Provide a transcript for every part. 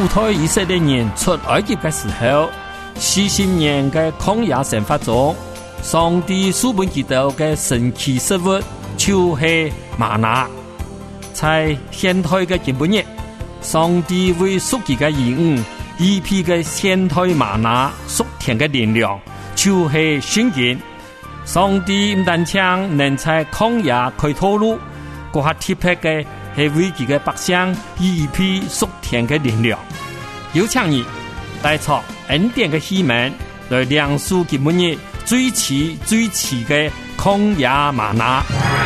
主推以色列人出埃及的时候，40年的曠野生活中，上帝赐本基督的神奇食物就是玛拿。在现代的今日，上帝为属己的兒女預備嘅現代瑪拿屬天嘅力量，就是聖經。上帝唔單止能在曠野開道路，嗰下特別嘅係為佢嘅百姓預備屬天嘅力量。有請你帶出恩典嘅希望，來亮出今日最遲嘅曠野瑪拿。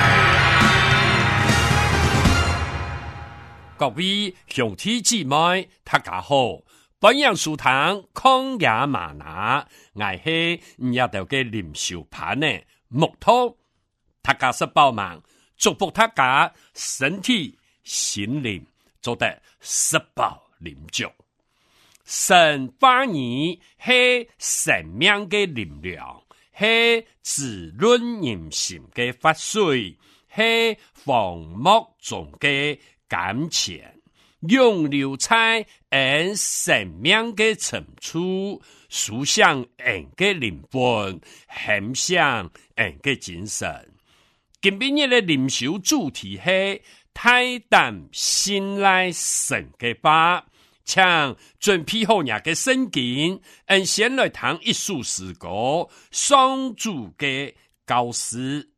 各位兄弟姊妹，大家好！本樣書堂曠野瑪拿，我係日頭嘅靈修班呢木頭，大家是幫忙，祝福大家身體心靈做得十飽靈足。神話語係生命嘅力量，係滋潤人心嘅法水，係荒漠中嘅甘泉，永留在人生命的深處，思想人的靈魂，欣賞人的精神。今日的靈修主題係大膽信賴神嘅話，請準備好你嘅聖經，先來聽一首詩歌，上主嘅教示。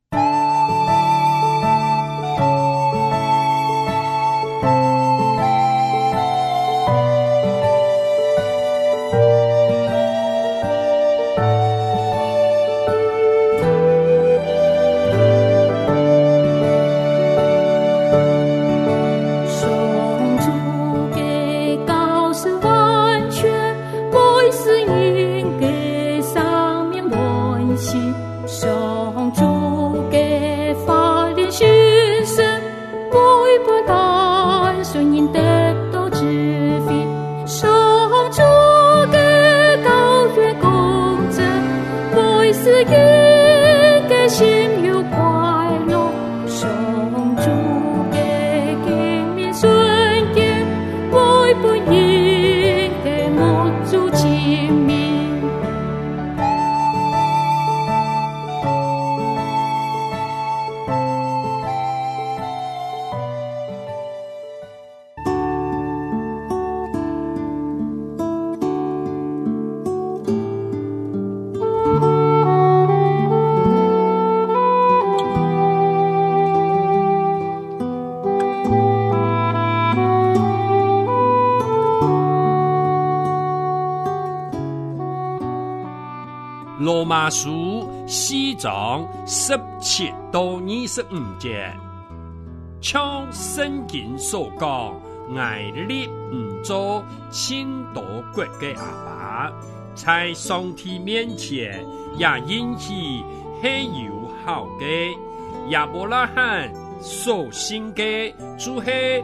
羅馬書4章17到25節，像聖經所講，愛立唔做親多國嘅阿爸，在上帝面前也引起係友好嘅。亞伯拉罕所信嘅就係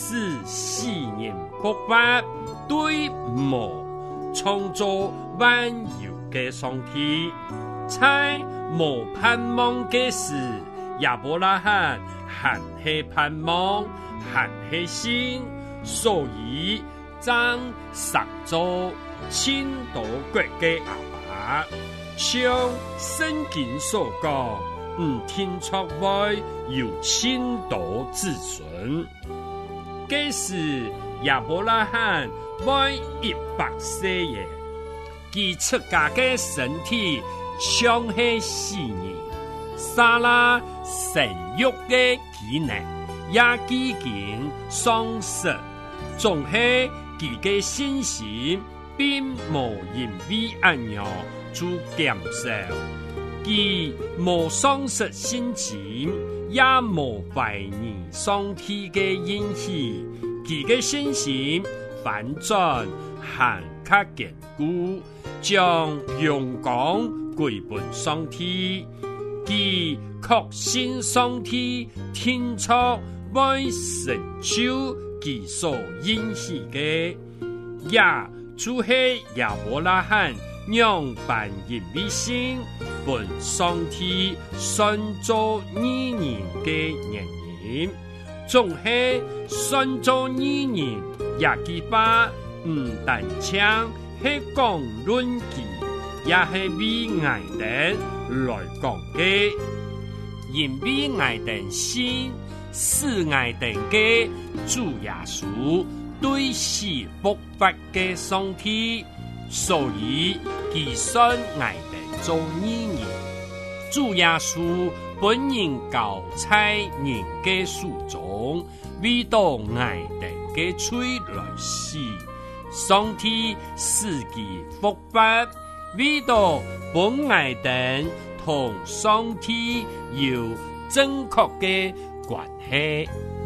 14年復活，對無創造萬有嘅上帝，在無盼望嘅時，亞伯拉罕還係盼望，還係信，所以將實做親多國嘅阿爸。像聖經所講，唔聽錯話，有親多子孫。嘅時亞伯拉罕為100歲嘅。佢出家嘅身體像係死人，撒拉生育嘅技能也已經喪失，總係佢嘅信心並無因為安樣就減少，佢無喪失心情，也無懷疑上帝嘅應許，佢嘅信心反轉很較堅固，將榮光歸本上帝，佢確信上帝天初會成就佢所應許嘅，也就是亞伯拉罕讓萬人為信本上帝算做義人嘅原因，總係算做義人也記把但唱是讲论记，也是为爱人来讲嘅。因为爱人心是爱人嘅主耶稣对是复活嘅上帝，所以其信爱人做义人。主耶稣本人教在人嘅書中，為到愛人嘅罪來死，上帝使其復活，為到本愛人同上帝有正確嘅關係。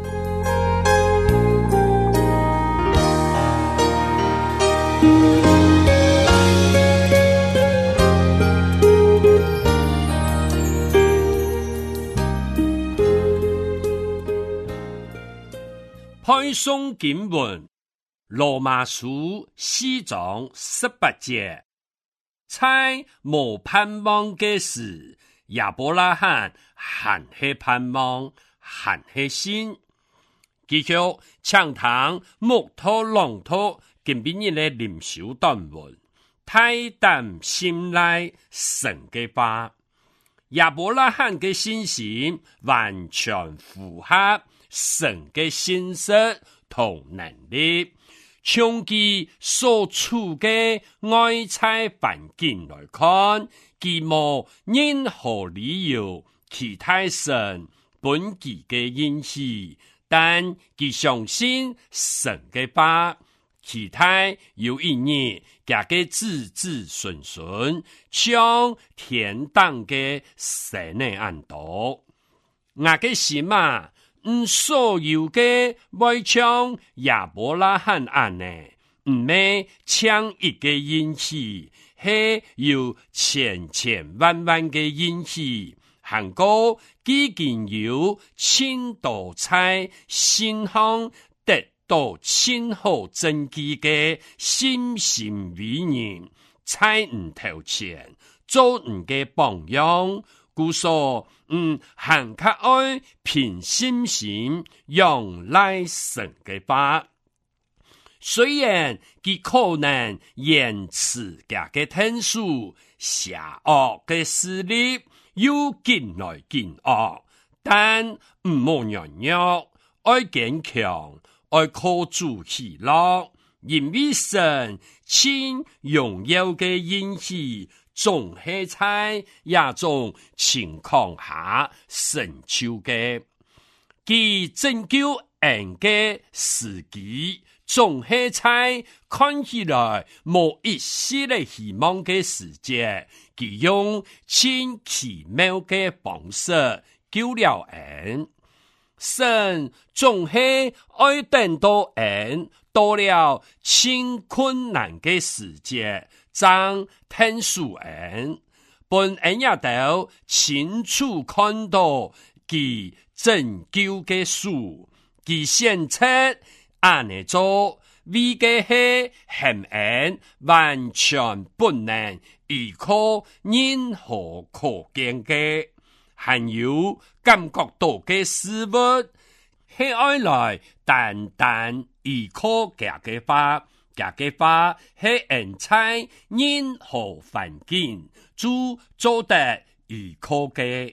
配送經文，羅馬書4章18節，在無盼望嘅時，亞伯拉罕還係盼望，還係信。繼續請聽木頭朗讀今晡日嘅靈修短文，太擔心來神嘅話，亞伯拉罕嘅信心完全符合神嘅信實同能力，從其所處嘅外在環境來看，佢冇任何理由期待神本己嘅應許，但佢相信神嘅話，期待有一日佢嘅子子孫孫將天堂嘅神嘅安度。我嘅心啊！所有嘅外像亞伯拉罕安呢，唔係搶一個應許，係有千千萬萬嘅應許，韓國已經有千多在信仰得到千好真基嘅信心偉人，在唔頭前做唔嘅榜樣，故所行較愛憑信心用來神嘅話，雖然佢可能言辭嘅天數，邪惡嘅勢力又進來進惡，但唔冇軟弱，愛堅強，愛靠主喜樂，因為神親榮耀嘅應許，總係在一種情況下成就嘅，其拯救人嘅時機，總係在看起來冇一絲嘅希望嘅時節，佢用千奇妙嘅方式救了人。神總係愛等到人到了千困難嘅時節，將天數人，本人也都清楚看到其拯救嘅書，其顯出安尼做，為嘅係嫌人完全不能依靠任何可見嘅，還有感覺到嘅事物，係愛來單單依靠佢嘅話。這個話係人在任何環境就做得依靠嘅。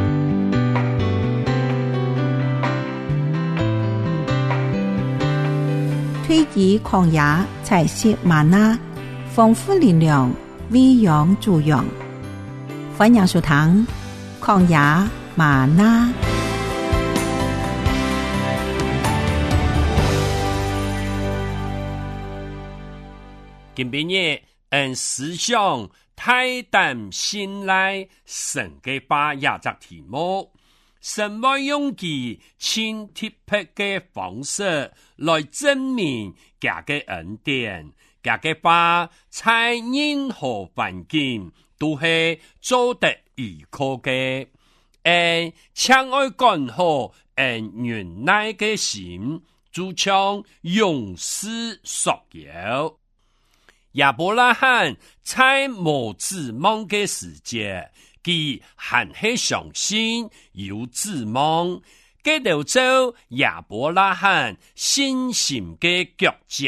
推己曠野採食嗎哪，豐富力量，餵養助養。歡迎收聽曠野嗎哪。 今晡日思想太擔心來神嘅話也隻題目，神會用其親特別嘅方式來證明佢嘅恩典，佢嘅話在任何環境都係做得依靠嘅，將愛講好原來嘅心，就將勇士所有。亞伯拉罕在無指望嘅時節，佢還係相信有指望，繼續走亞伯拉罕信心嘅腳跡，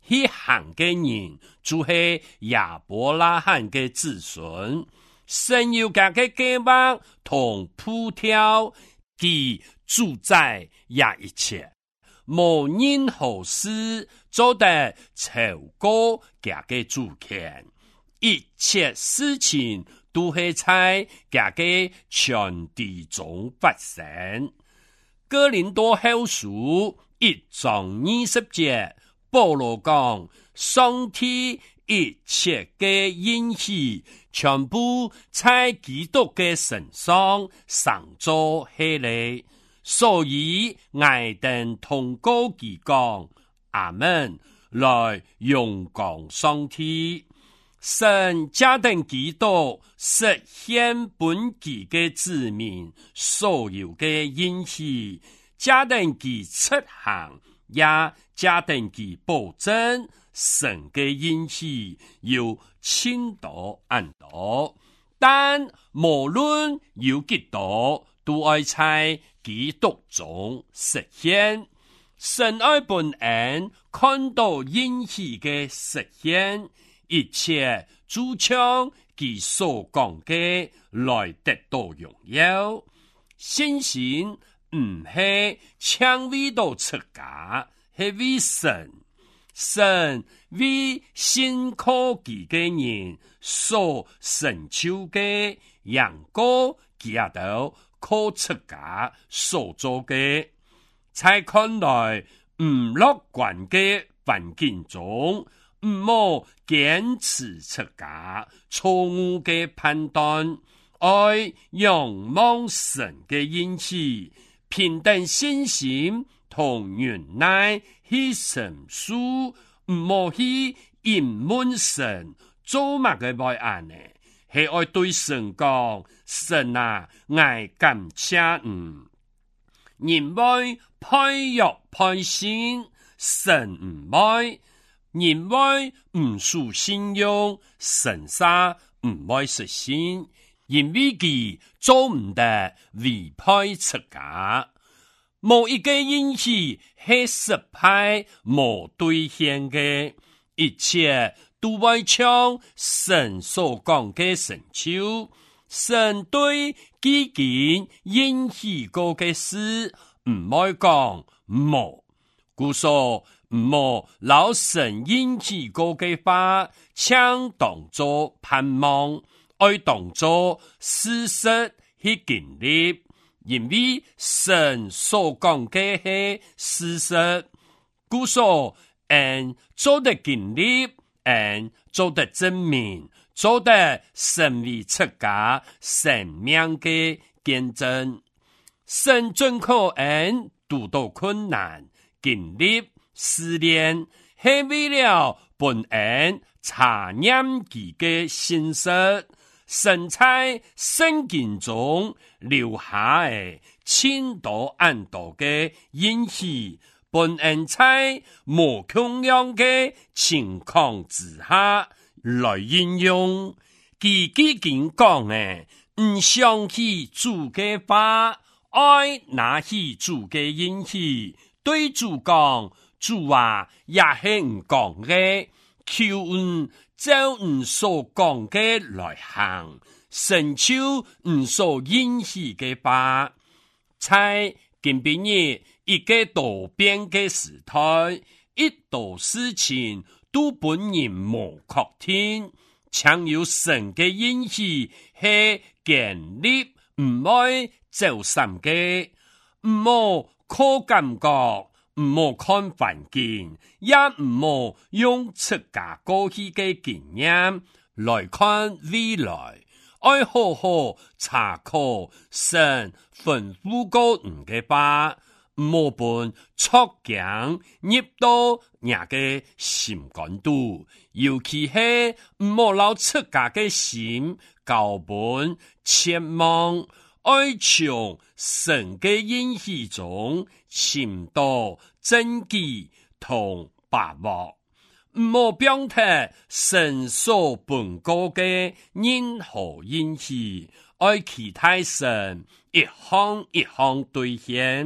去行嘅人就是亞伯拉罕嘅子孫，神要家嘅計劃同鋪條，其主宰也一切，無任何事做得超過家嘅主權，一切事情都係在家嘅全地中發生。哥林多後書1章20節，保羅講，上帝一切嘅應許全部在基督嘅身上上做起來，所以愛等同高記講，阿們，來榮光上帝。神加定基督實現本己嘅子民所有嘅應許，加定其出行，也加定其保證神嘅應許有千多萬多，但無論有幾多，都愛在基督中實現。神愛本恩看到應許嘅實現，一切主將其所講嘅來得到榮耀。信心唔係搶為到出家，係為神。神為信靠佢嘅人所成就嘅，樣個佢都靠出家所做嘅。在看來唔樂觀嘅環境中，唔好堅持出家，錯誤嘅判斷，愛仰望神嘅應許，平等信心同忍耐去成熟，唔好去隱瞞神，做乜嘅愛案呢？係愛對神講，神啊，愛感謝人為配約配信，神唔愛。人為唔屬信用，神沙唔愛實現，因為佢做唔得違背出家，冇一個應許係失敗冇兌現嘅，一切都會將神所講嘅成就。神對基建應許過嘅事唔愛講冇，故所唔好老神應許過嘅話，請當作盼望，愛當作事實去經歷，因為神所講嘅係事實，故所做得經歷，做得證明，做得神為出家生命嘅見證。神准可遇到困難經歷試煉，係為了本恩查驗佢嘅信實。神在聖經中留下嘅千多萬多嘅應許，本恩在無窮樣嘅情況之下來應用。佢幾經講嘅，唔想起主嘅話，愛拿起主嘅應許，對主講。主啊，也係唔講嘅，求唔照唔所講嘅來行，成就唔所應許嘅吧。在近邊日一個多變嘅時代，一多事情都本人無確定，常有神嘅應許係建立唔愛走神嘅，唔好靠感覺。唔好看環境，也唔好用出家過去嘅經驗來看未來，愛好好查考神吩咐過唔嘅話，唔好本錯講入到人嘅心肝度，尤其係唔好留出家嘅心高本切望。愛從神嘅應許中尋到真理同把握，唔好表達神所本過嘅任何應許，愛期待神一項一項兌現，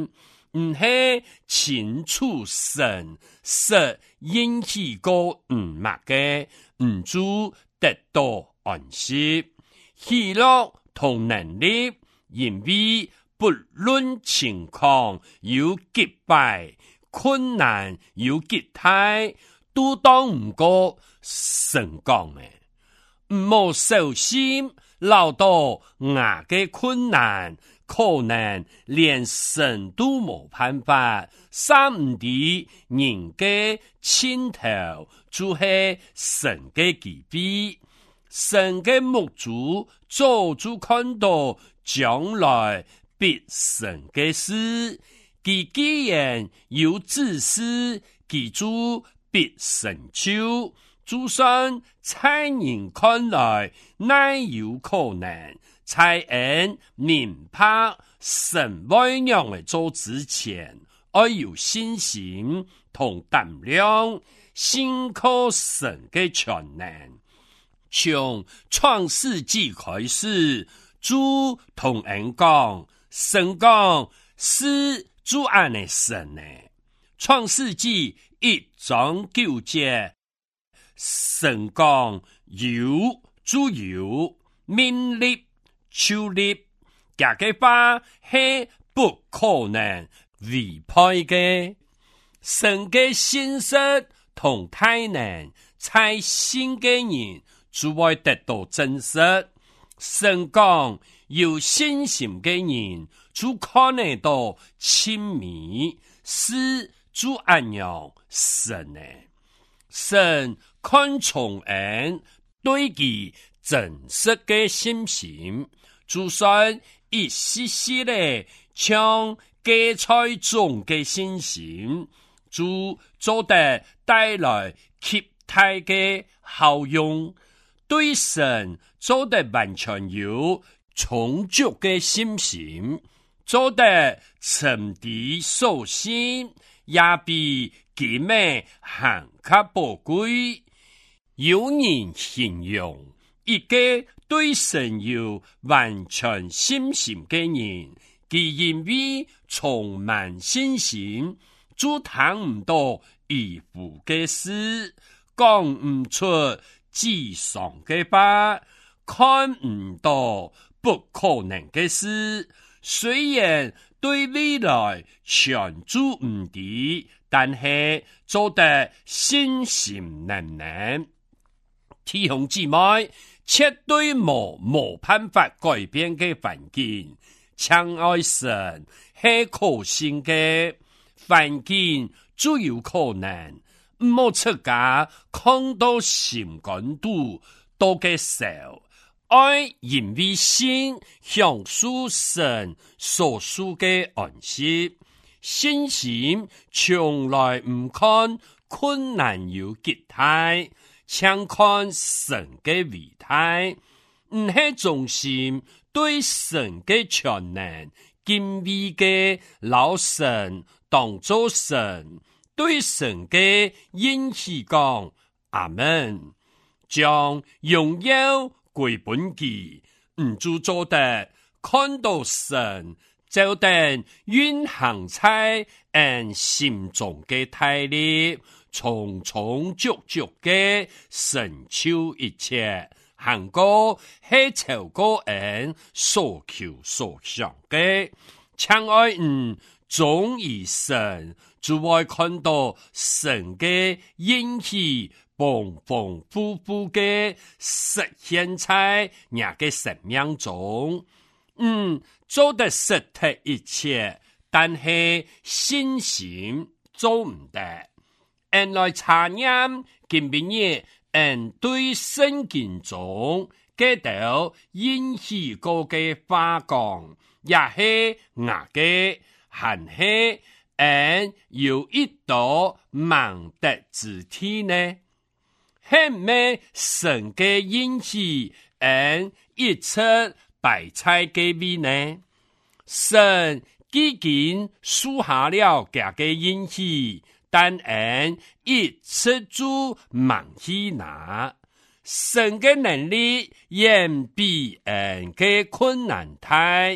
是清楚神实引起过默嘅，就得到安息。喜樂同能力，因為不論情況有擊敗，困難有擊退，都當唔過成功嘅。唔好小心留到牙嘅困難，可能連神都冇辦法，三唔啲人嘅前頭就係神嘅機會，神嘅目主早就看到將來必成嘅事，佢既然有指示，記住必成就。就算在人看來乃有可能，在人明白神為讓嘅做之前，要有信心同膽量，信靠神嘅全能。從創世紀開始，主同人講，神講是主安嘅神呢。創世紀1章9節。神講有就有，命立就立，這個話係不可能違背嘅。神嘅信實同大能，在信嘅人就會得到真實。神講有信心嘅人就看得到親密，是就安樣神呢？神看重人對其真實嘅信心，就算一絲絲的將芥菜種嘅信心，就做得帶來極大嘅效用。對神做得完全有充足嘅信心，做得沉底守心，也比金美行較寶貴。有人形容一個對神有完全信心嘅人，佢因為充滿信心，就談唔到異乎嘅事，講唔出沮喪嘅話，看唔到不可能嘅事。雖然對未來全注唔知，但係做得信心難能。弟兄姊妹，絕對冇辦法改變嘅環境，親愛神係可信嘅環境，就有可能唔好出家看到心肝肚多嘅時，愛因為心享受神所賜嘅安息，信心從來唔看困難有結態，請看神嘅偉大，唔係重心對神嘅全能，敬畏嘅老神當作神，對神嘅應許講阿們，將榮耀歸本己，唔就做得看到神，就等運行在人心中嘅態力，充充足足嘅成就一切，行過係超過人所求所想嘅，親愛忠於神，就會看到神嘅應許豐豐富富嘅實現在人嘅生命中。做得實體一切，但係信心做唔得。人來查驗今日人對聖經中嘅到應許過嘅話講，也係牙嘅，還係人有一道盲德之體呢？係咩神嘅應許人一出白菜嘅味呢？神已經樹下了佢嘅應許，但人一出就忘記拿。神嘅能力遠比人嘅困難大，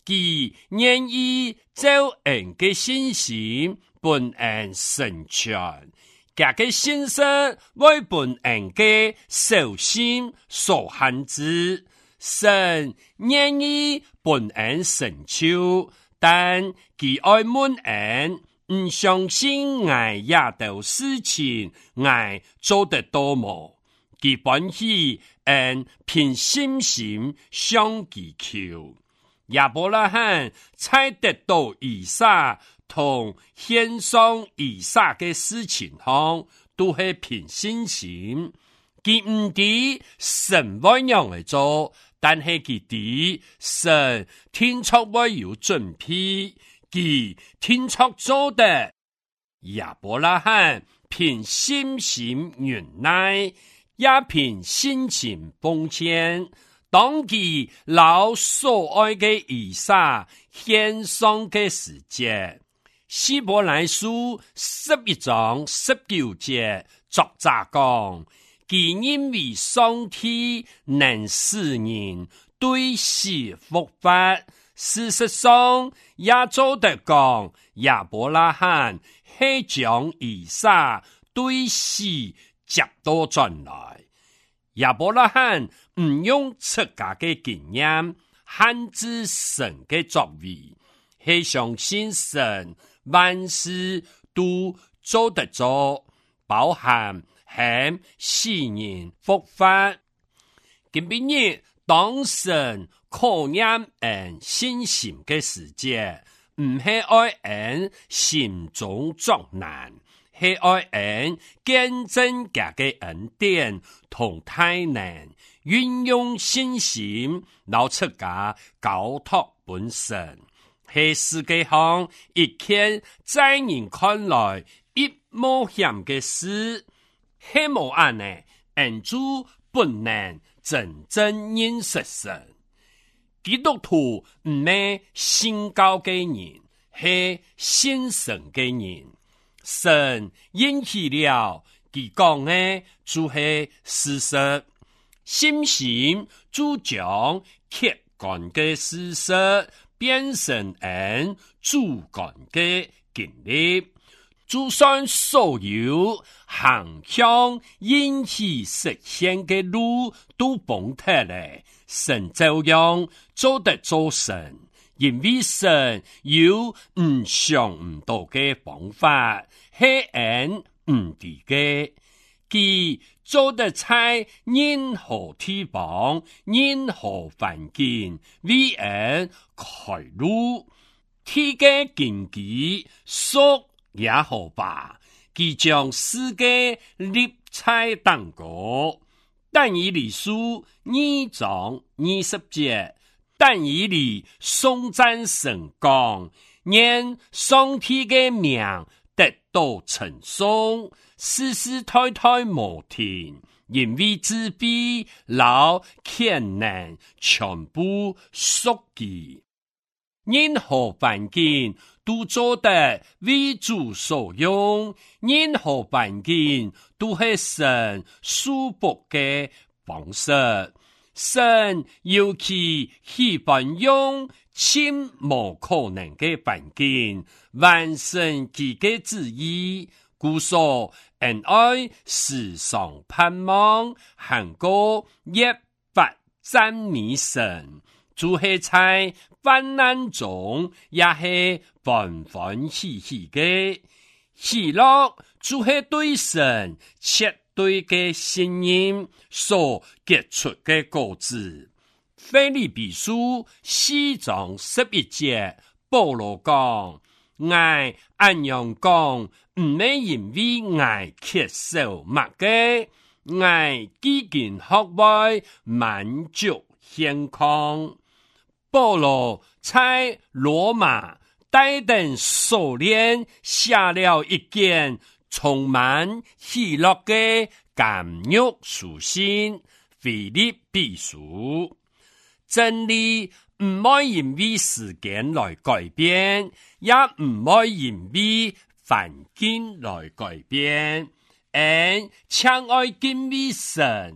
佢願意照人嘅信心本人成全，佢嘅信心為本人嘅受心所限制，神願意本人成就，但佢愛滿人唔相信我也到事情我做得到麼？佢本起憑信心向佢求。亞伯拉罕才得到以撒同獻上以撒嘅事情上，都係憑信心。佢唔知神會樣嚟做，但係佢知神天作會有準備，佢天作做得。亞伯拉罕憑信心忍耐，也憑信心奉獻。當佢老所愛嘅以撒獻上嘅時節，希伯來書11章19節作者講，佢因為上帝能使人對死復活，事實上也做得講，亞伯拉罕係將以撒對死接到轉來。亞伯拉罕唔用自家嘅經驗限制神嘅作為，係相信神萬事都做得做，包含向死人復活。今日當神考驗人信心嘅時節，唔係愛人心中作難，係愛人見證家嘅恩典同大能，運用信心老出家交託本身，係世界上一件在人看來一冒險嘅事，係冇按呢人主本能真正認識神。基督徒唔係信教嘅人，係信神嘅人。神應許了，佢講嘅就係事實。信心就將客觀嘅事實變成人主觀嘅經歷，就算所有行向應許實現嘅路都崩塌咧，神照樣做得做神。因為神有唔想唔到嘅方法，係人唔知嘅，佢做得在任何地方、任何環境，為人開路。天嘅根基熟也好吧，佢將世界立在當國。但以理書2章20節。但以理頌讚神講，願上帝嘅名得到稱頌，世世代代無停，因為自卑老權能全部屬佢。任何環境都做得為主所用，任何環境都係神束縛嘅方式。神尤其喜歡用盡無可能嘅環境完成佢嘅旨意，故所恩愛時常盼望，行過越發讚美神，就係在患難中也係歡歡喜喜嘅喜樂，就係對神切對嘅信任所結出嘅果子。腓立比書4章11節，保羅講：我按樣講，唔係因為我缺少乜嘅，我幾經學會滿足現況。保羅在羅馬大等數年寫了一件充滿喜樂嘅監獄書信，腓立比書。真理唔可以因為時間來改變，也唔可以因為環境來改變。強愛敬畏神，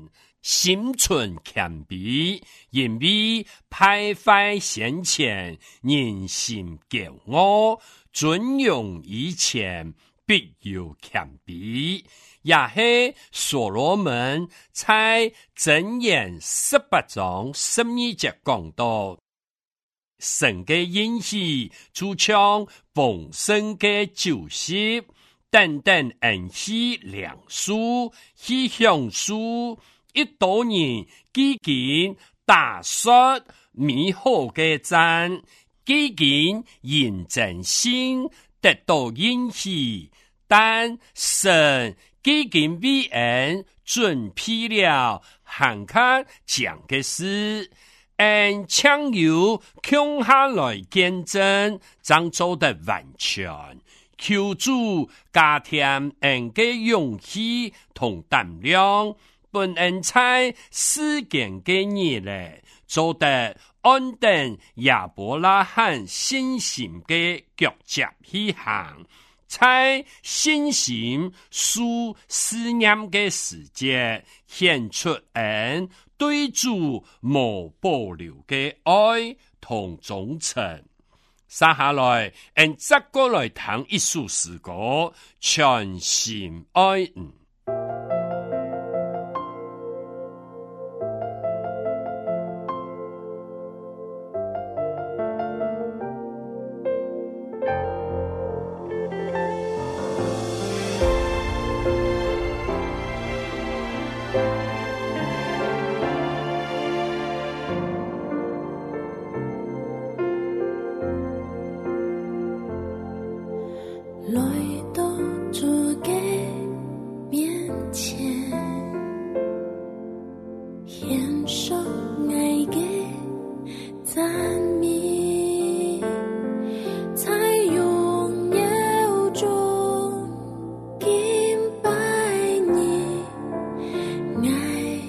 心存谦卑，因为败坏先前，人心骄傲，尊荣以前，必有谦卑。也是所羅門在箴言18章12節講到，神嘅應許就像豐盛嘅酒席，等等恩賜良書，去享受一多年基金大說美好嘅讚，基金認真心得到應許，但神基金為恩準備了罕看講嘅事，按強由強下來見證，將做得完全。求主加添恩嘅勇氣同膽量，本恩在世間嘅日咧，做得安定亞伯拉罕信心嘅腳跡去行。在信心數思念嘅時節，顯出恩對主無保留嘅愛同忠誠。接下來，接過來聽一首詩歌，全心愛你。 來到主嘅面前，獻上愛嘅讚美，在榮耀中敬拜你，愛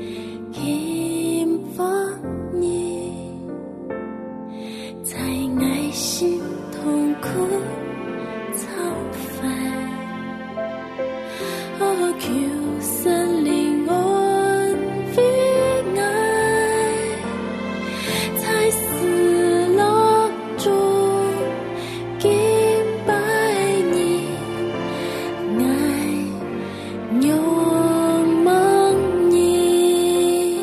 敬奉你，在愛心痛苦求神靈安慰愛，在死樂中敬拜你，愛仰望你，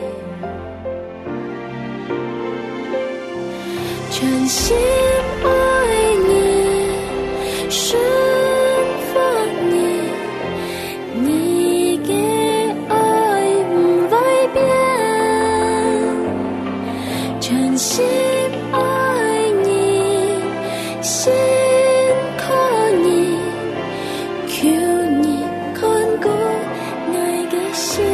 全心愛你，順服你。你嘅愛唔會變，全心愛你，心靠你，求你看顧愛嘅心。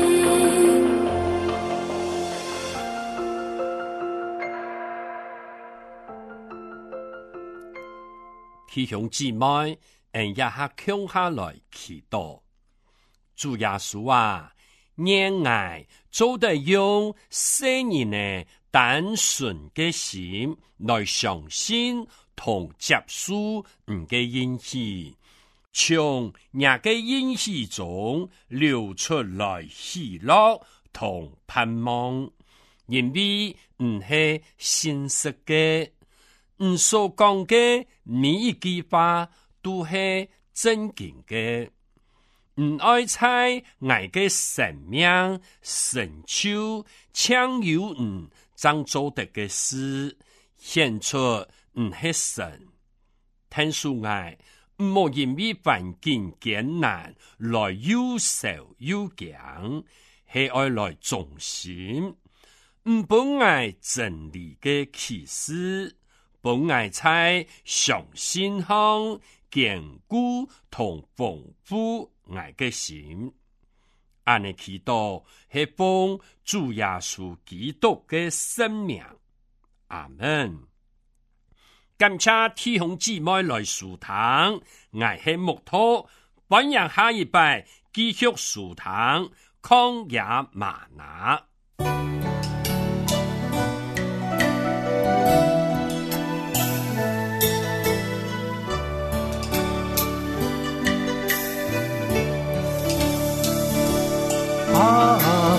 弟兄姊妹，也下強下來祈禱。主耶穌啊，讓愛做得用世人的單純嘅心來相信同接受你嘅應許，從你嘅應許中流出來喜樂同盼望，因為唔係現實嘅，唔所講嘅每一句話都係真經嘅。唔愛猜愛嘅生命成就，強有唔將做得嘅事，顯出唔係神。聽說愛唔好因為環境艱難來憂愁憂驚，係愛來忠心。唔本愛真理嘅啟示，本愛在上信行堅固同豐富愛嘅心，安尼祈禱係奉主耶穌基督嘅聖名，阿門。感謝弟兄姊妹來書堂，愛係木頭，歡迎下一拜繼續書堂曠野嗎哪。 啊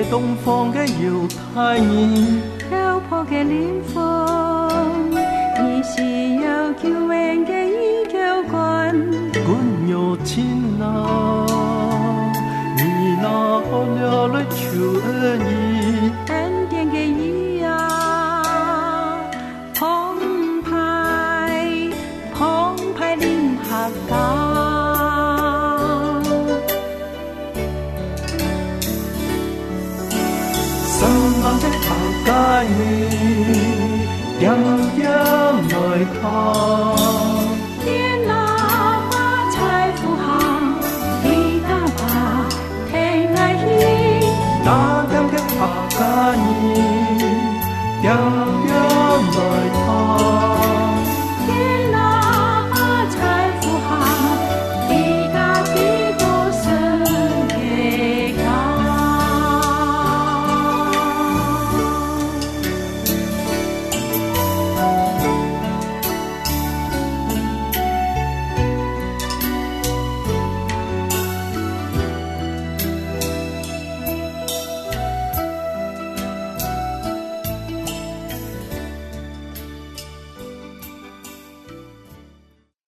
東方嘅猶太人， 漂泊嘅靈魂，你是有救恩嘅依靠關， 管有親啊，你那可了來求恩義， 恩典嘅義啊，澎湃臨客家。 的客家人，點點來看， 天哪把財富行，地大把聽愛意， 那點嘅客家人，點